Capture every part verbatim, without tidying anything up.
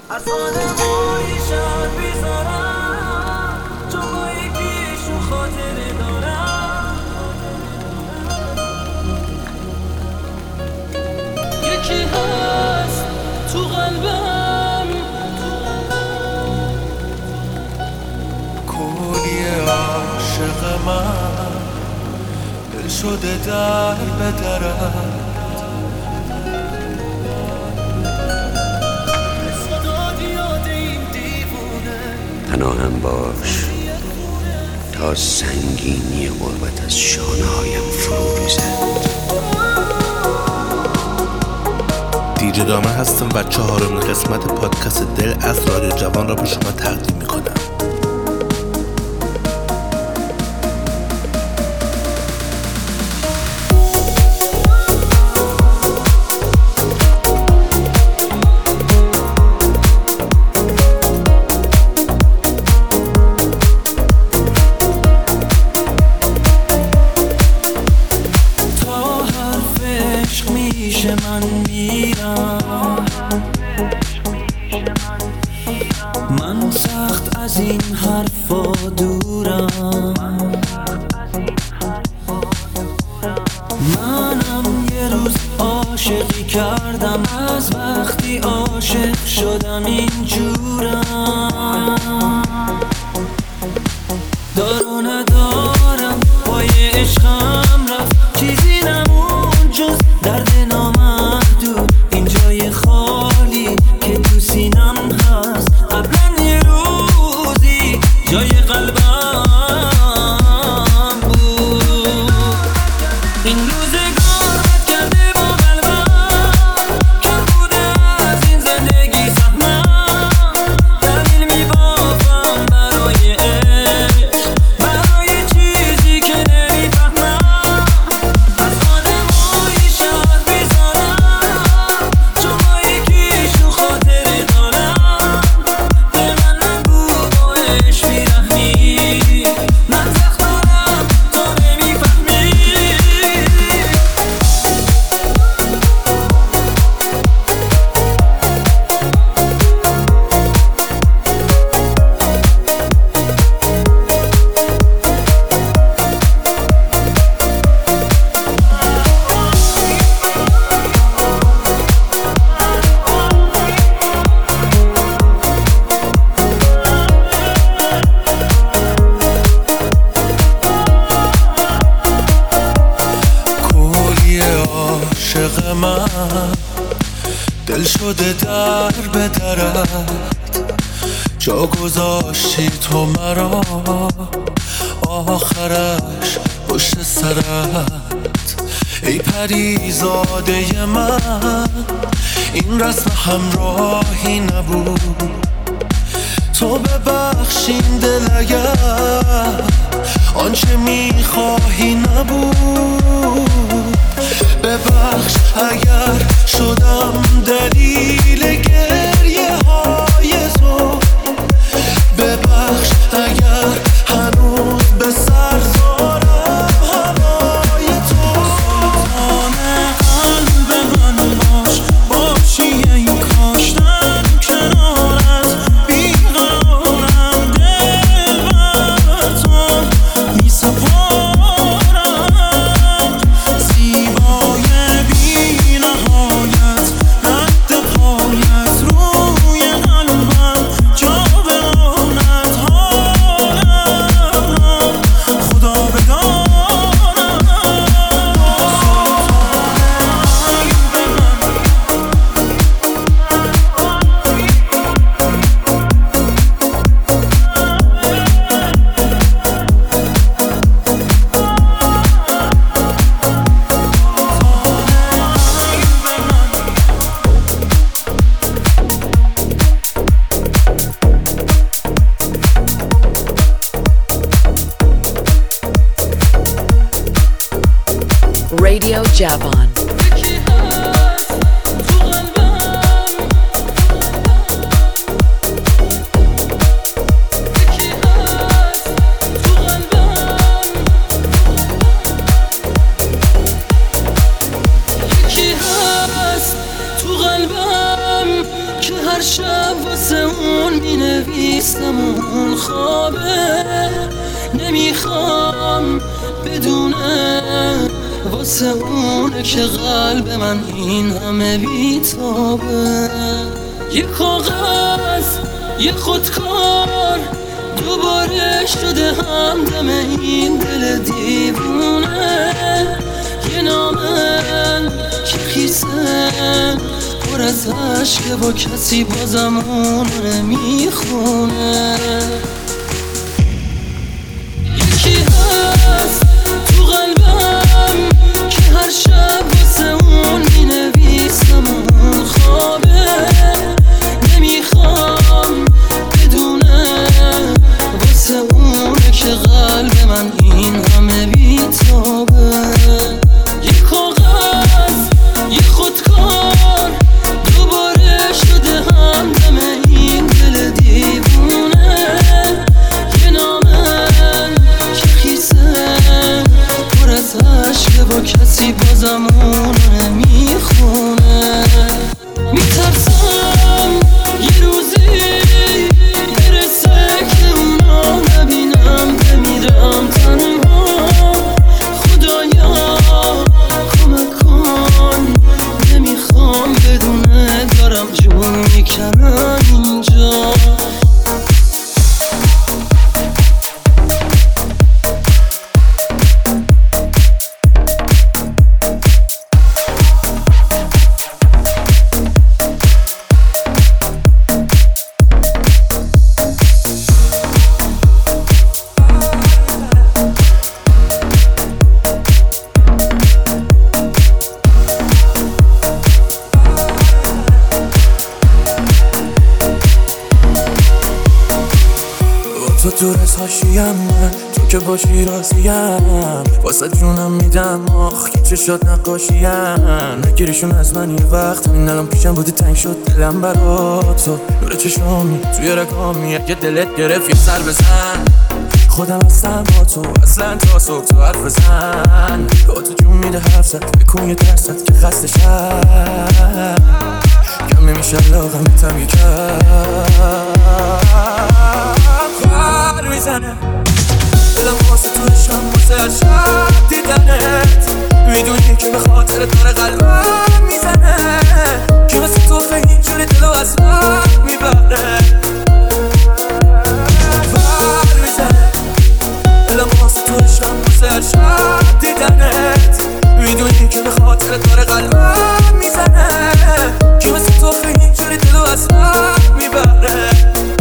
از آدمایی شهر بیزارم، چون با یکیشون خاطره دارم. یکی هست تو قلبم، کولی عاشق من، دل شده در به درم. پناهم باش تا سنگینی غربت از شانه‌هایم فرو ریزد. دیجی دامه هستم و چهارمین قسمت پادکست دل از رادیو جوان را به شما تقدیم میکنم. من میرم، من سخت از این حرفا دورم. منم یه روز عاشقی کردم، از وقتی عاشق شدم اینجورم. دارو ندارم پای عشقم رفت، چیزی نمون جز درد نامحدود. این جای خالی که تو سینم هست، قبلا یه روزی جای قلبم بود. این روزگار بد کرده با قلبم، کم بوده از این زندگی سهمم. دلیل میبافم برای عشق، برای چیزی که نمیفهمم. از آدمایی شهر بیزارم، چون با یکیشون خاطره دارم. به من نگو با عشق بیرحمی، من سخت دارم تو نمیفهمی. کولی عاشق من، دل شده در به درت. جا گذاشتی تو مرا، آخرش پشت سرت. ای پریزاده من، این رسم همراهی نبود. تو ببخشین دل اگر آنچه میخواهی نبود. ببخش اگر شدم دلیل گریه های تو. ببخش اگر هنوز به سر دارم هوای تو. سلطان قلب من باش، باشی ای کاشتن کنارت. بیقرارم دل بر تو میسپارم. زیبای بی نهایت، رد پایت روی قلبم جا بماند. حالم را خدا بدانم. Radio Javan. یکی هست تو قلبم، یکی هست تو قلبم. یکی هست تو قلبم که هر شب واسه اون می نویسم اون خوابه. نمیخوام بدونه واسه اونه که قلب من این همه بیتابه. یه کاغذ یه خودکار دوباره شده همدم این دل دیوونه. یه نامه که خیسه پر از عشقه و کسی بازم اون نمیخونه. یکی هست تو قلبم که هر شب واسه اون می نویسم اون خوابه. نمیخوام بدونه واسه اونه که قلب من این همه بیتابه. یه کاغذ یه خودکار دوباره شده همدم این دل دیوونه. یه نامه که خیسه پر از عشقه و کسی بازم اون نمیخونه. میترسم یه روزی برسه که اونا نبینم بمیرم تنها. خدایا کمک کن نمیخوام بدونه دارم جون میکنم اینجا. تو تو رساشیم من تو که باشی راضیم. واسه جونم میدم آخ که چه شد نقاشیم. نگیریشون از من یه وقت این الان پیشم بودی تنگ شد دلم برا تو. نور چشامی توی رگامی یه دلت گرفت یه سر بزن. خودم هستم با تو اصلا تا صبح تو حرف بزن. با تو جون میده حرف زد بکن یه درصد که خسته شد. کم نمیشه لاغم بیتم یکم بر میزنه. دلم واسه تو عشقم واسه هر شب دیدنت. میدونی که به خاطر داره قلبم میزنه. که مثل تو اینجوری دلو از من میبره. بر میزنه. دلم واسه تو عشقم واسه هر شب دیدنت. میدونی که به خاطر داره قلبم میزنه. که مثل تو اینجوری دلو از من میبره.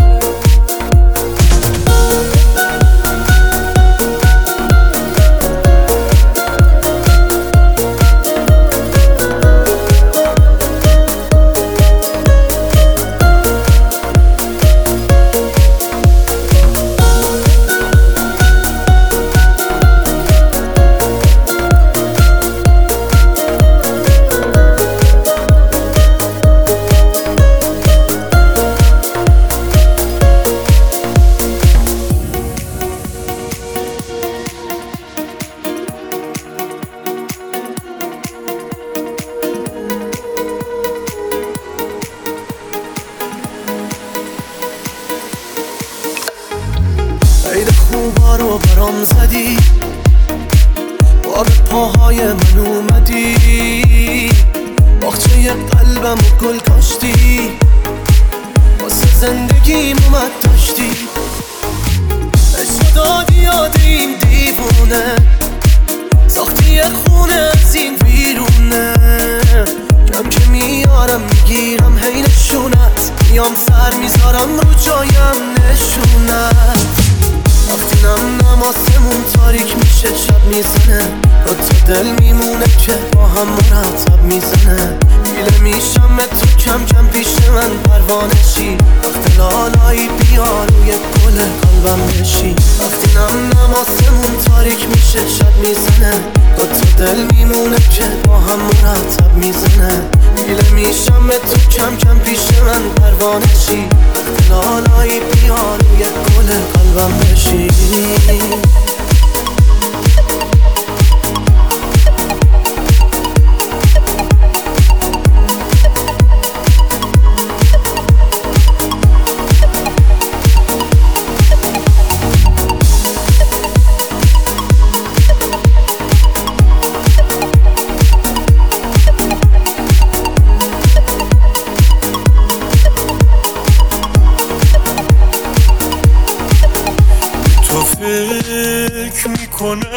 عید خوبا رو برام زدی. با به پاهای من اومدی. باغچه قلبم و گل کاشتی. واسه زندگیم اومد داشتی. عشق دادی یاد این دیوونه. ساختی یه خونه از این بیرونه. کم که میارم میگیرم هی نشونت. میام سر میذارم رو جایم نشونت. وقتی نم نماسمون تاریک میشه شب میزنه. با تو دل میمونه که با هم مرتب میزنه. گیله میشم تو کم کم پیش من پروانه شی. وقت لالایی بیا روی گل قلبم بشی. وقتی نم نماسمون تاریک میشه شب میزنه. با تو دل میمونه که با هم مرتب میزنه. گیله میشم تو کم کم پیش من پروانه شی. وقت لالایی بیا روی گل قلبم بشی.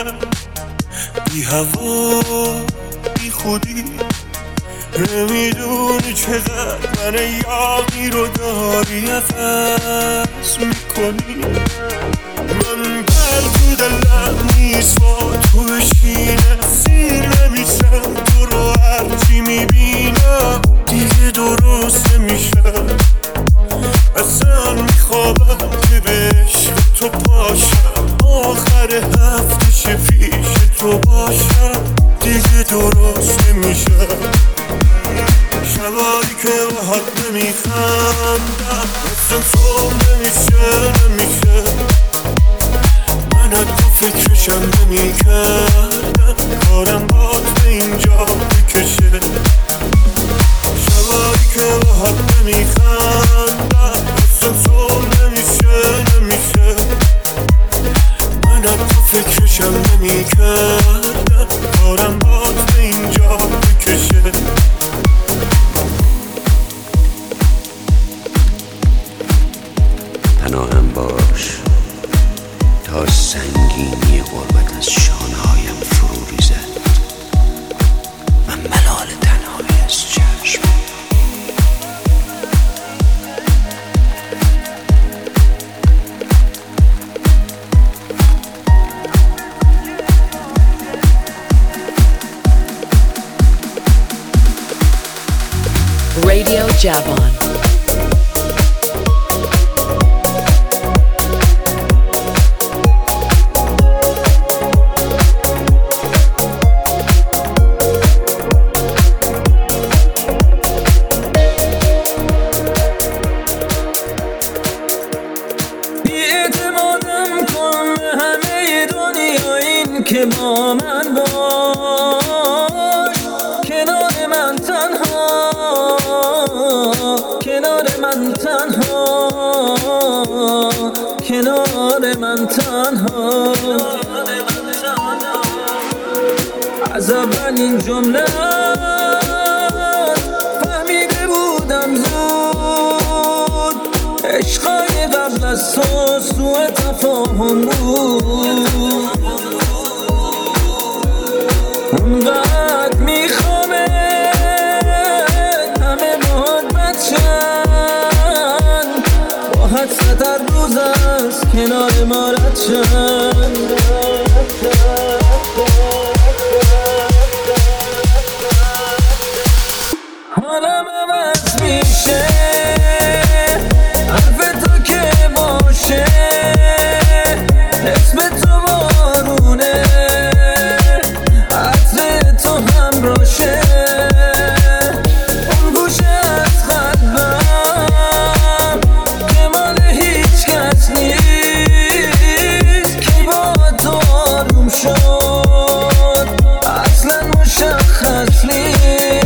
بی هوا بی خودی نمیدونی چقدر من یاقی رو داری عوض میکنی من بر تو دلم نیست با تو بشینه سیر نمیشم تو رو هرچی میبینم دیگه درست نمیشه اصلا میخوابم که به عشق تو پاشم آخر هفته چه پیش تو باشم دیگه درست نمیشه شبایی که راحت نمیخندم اصلا تو نمیشه نمیشه من از تو فکرشم نمیکردم کارم باد به اینجا بکشه شبایی که راحت نمیخندم اصلا تو نمیشه نمیشه من از تو فکرشم نمیکردم کارم باد به اینجا بکشه پناهم باش تا سنگینی غربت از شانه‌هایم فرو ریزد من ملال تنهایی از چشم Radio Javon. بی‌اعتمادم کن به همه دنیا این که با من باش کنار من تنها کنار من تنها کنار من تنها از اول این جمله فهمیده بودم زود عشقای قبل از تو سوء تفاهم بود اونقدر میخوامه همه باهات بچن با حدست هر روز از کنار ما رد شن حالم عوض میشه حرف تو که باشه اسم تو بارونه عطر تو همراشه اون گوشه از قلبم که مال هیچ کس نیست که با تو آروم شد اصلا مشخص نیست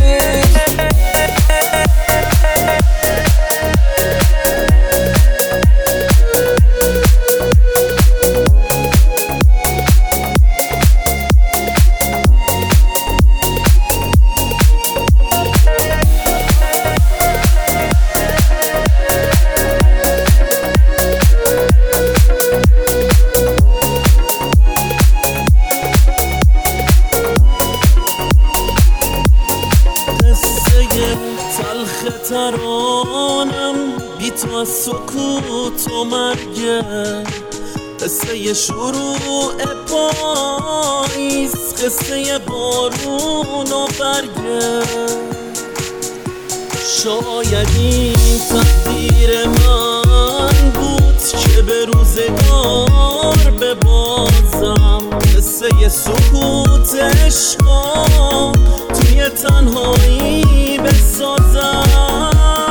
ترانم بی تو از سکوت و مرگه قصه شروع پاییز قصه بارون و برگه شاید این تقدیر من بود که به روزگار ببازم قصه سکوت عشقا توی تنهایی بسازم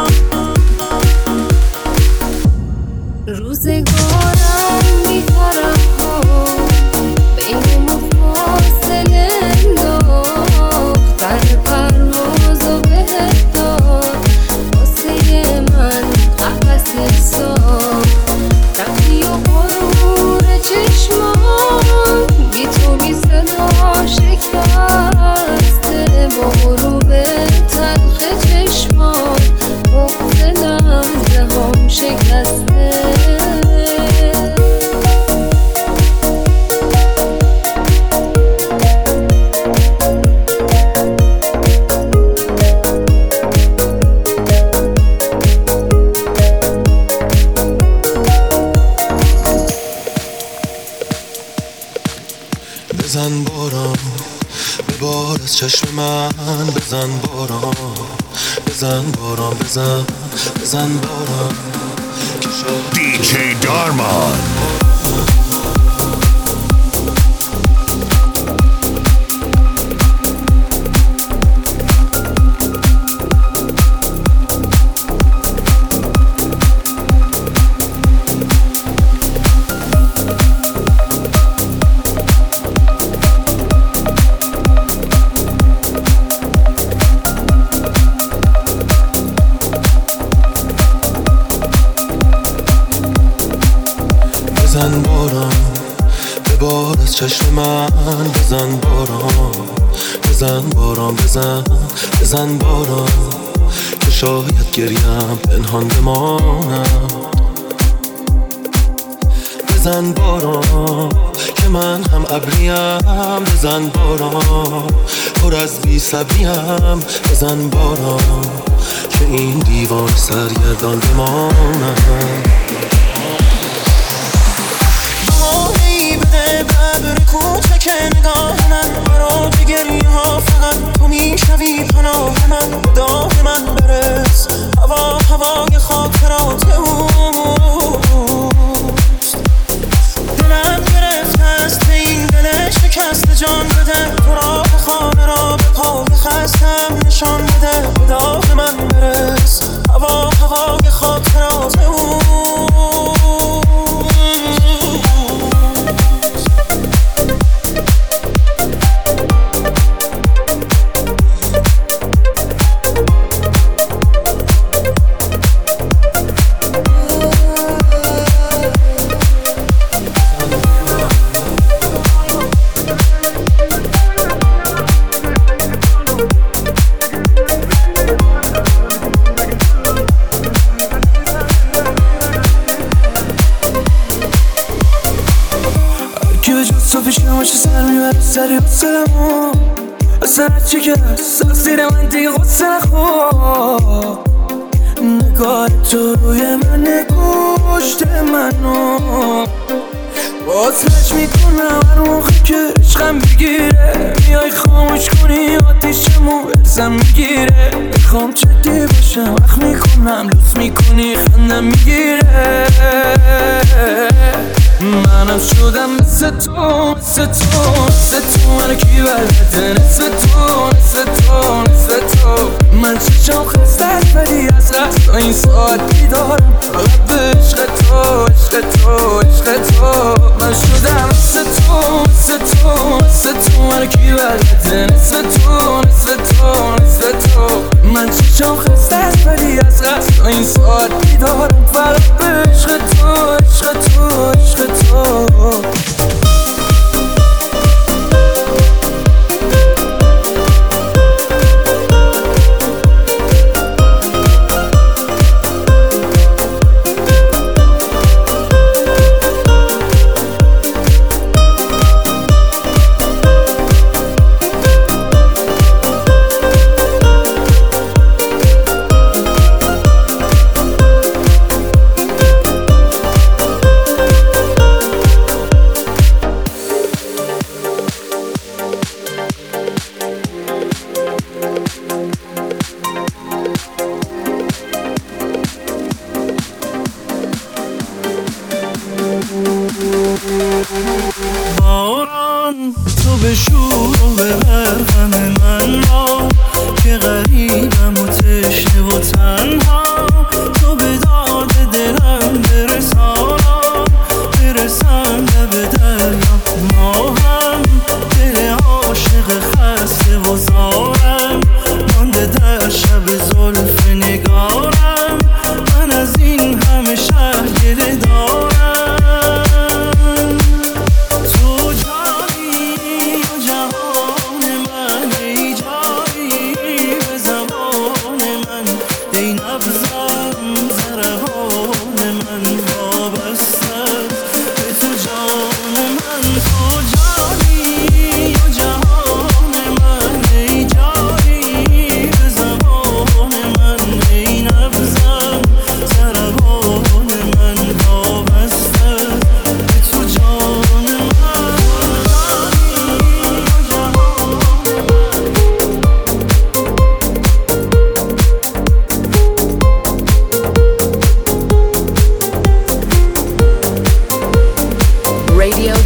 روزگارم بی‌طرف ها بین ما فاصله انداخت بر پرواز و بهت داد واسه من قفس ساخت رفتی و غرور چشمان بی تو بی صدا شکست دل و غروب تلخ چشمان بزن باران بزن بزن باران دی جی دارمان. بزن باران ببار از چشم من بزن باران بزن باران بزن بزن باران که شاید گریم پنهان بمانم بزن باران که من هم ابریم بزن باران پر از بی صبریم بزن باران که این دیوان سرگردان بمانم ببر کوچک نگاه من برای گریه ها فقط تو میشوی پناه من داغ من برس هوا هوای خاطرات اوست دلم گرفته است به این دل شکست جان بده تو را به خانه را به پای خستم نشان بده داغ من برس هوا هوای خاطرات اوست سری بسلمو اصلا چی که سازیر من دیگه غصه نخور نگاه تو روی من نگوشت منو بازرش میکنم هر موقع که عشقم بگیره میای خاموش کنی آتیشمو برزم میگیره میخوام جدی باشم وقت میکنم لطف میکنی خندم میگیره منم شدم مثل تو مثل تو مثل تو منو کی بلده نصف تو نصف تو نصف تو من چشم خسته است ولی از رست تا این ساعت بیدارم فقط به عشق تو عشق تو عشق تو من شدم مثل تو مثل تو مثل تو منو کی بلده نصف تو نصف تو نصف تو من چشم خسته است ولی از رست تا این ساعت بیدارم فقط به عشق تو عشق تو عشق تو باران تو به شور و ببر غم من را که غریبم و تشنه و تنها تو به داد دلم برسانم برسم لب دریا ما هم دل عاشق خسته و زارم مانده در شب زلف نگارم من از این همه شهر گله دارم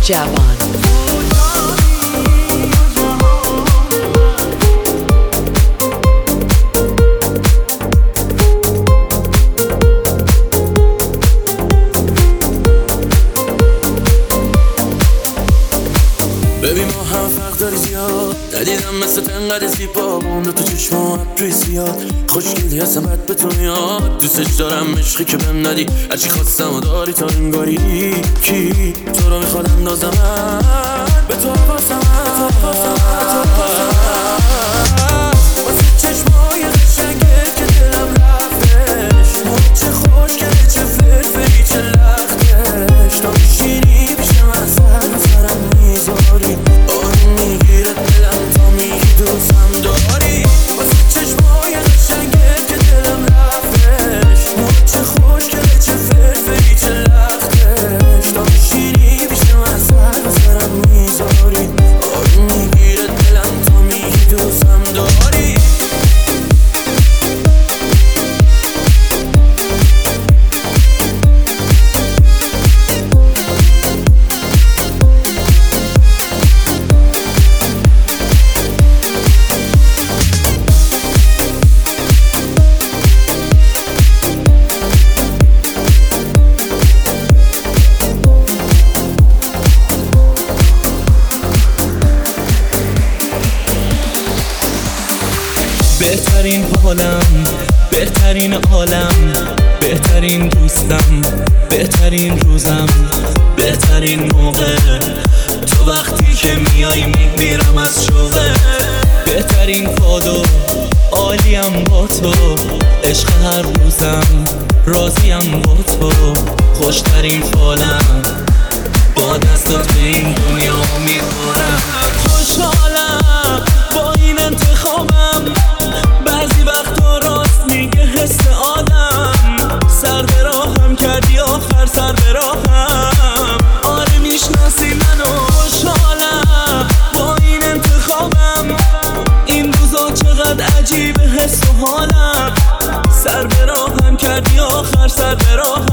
Javon. ببین ما هم فرق داری زیاد ندیدم مثل تنقدر زیبا مونده تو چشما ابروی زیاد خوشگلی هستم بد به تو میاد دوستش دارم عشقی که بهم ندی هرچی خواستم و داری تا انگاری کی تو رو میخواد اندازم به تو باسم واسه چشمای قشنگت که دلم رفتش چه خوشگله چه فرفری چه لختش تا میشینی پیش من سر سرم میذاری آروم میگیره دلم تا میگی دوستم داری واسه چشمای قشنگت که دلم رفتش چه خوشگله چه فرفری چه لختش تا میشینی پیش من سر سرم میذاری آروم میگیره دلم تا میگی دوستم داری بهترین حالم بهترین عالم بهترین دوستم بهترین روزم بهترین موقع تو وقتی که میای میمیرم از شوقه بهترین کادو عالیم با تو عشق هر روزم راضیم با تو خوشترین فالم با دستات به این دنیا میخورم خوشحالم با این انتخابم بعضی وقتا راست میگه حس آدم سر به راهم کردی آخر سر به راهم آره میشناسی منو خوشحالم با این انتخابم این روزا چقدر عجیبه حس و حالم سر به راهم کردی آخر سر به راهم